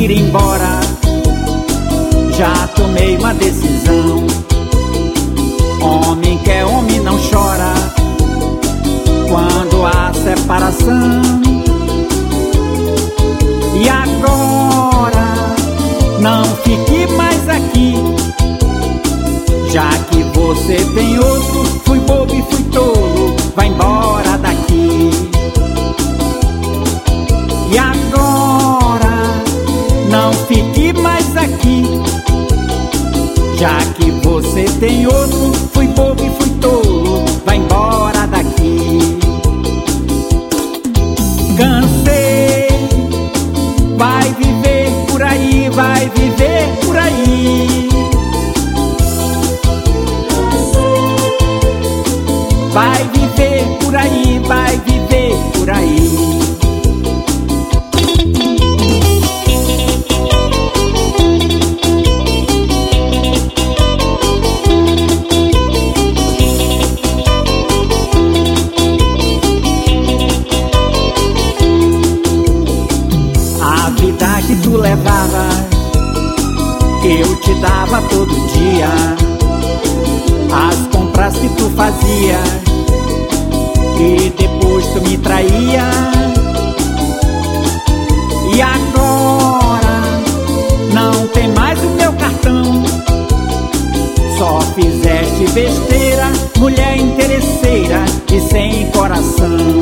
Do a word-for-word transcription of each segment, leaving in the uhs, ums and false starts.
ir embora. Já tomei uma decisão. Homem que é homem não chora quando há separação. E agora não fique mais aqui, já que você tem outro. Fui bobo e fui tolo, vai embora daqui. E agora não fique mais aqui, já que você tem outro. Fui bobo e fui tolo, vai embora daqui. Cansei, vai viver por aí, vai viver por aí. Vai viver por aí, vai viver por aí. A vida que tu levava, eu te dava todo dia. As compras que tu fazia e depois tu me traía. E agora não tem mais o meu cartão. Só fizeste besteira, mulher interesseira e sem coração.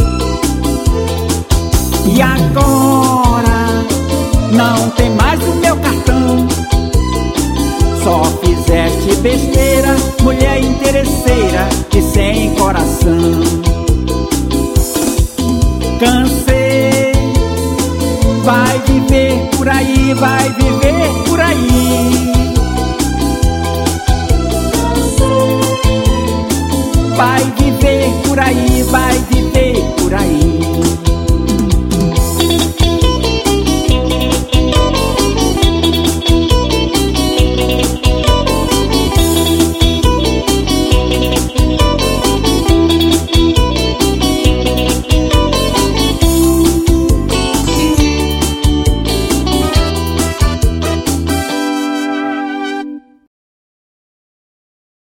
E agora não tem mais o meu cartão. Só fizeste besteira, mulher interesseira e sem coração. Cansei, vai viver por aí, vai viver por aí. Vai viver por aí, vai viver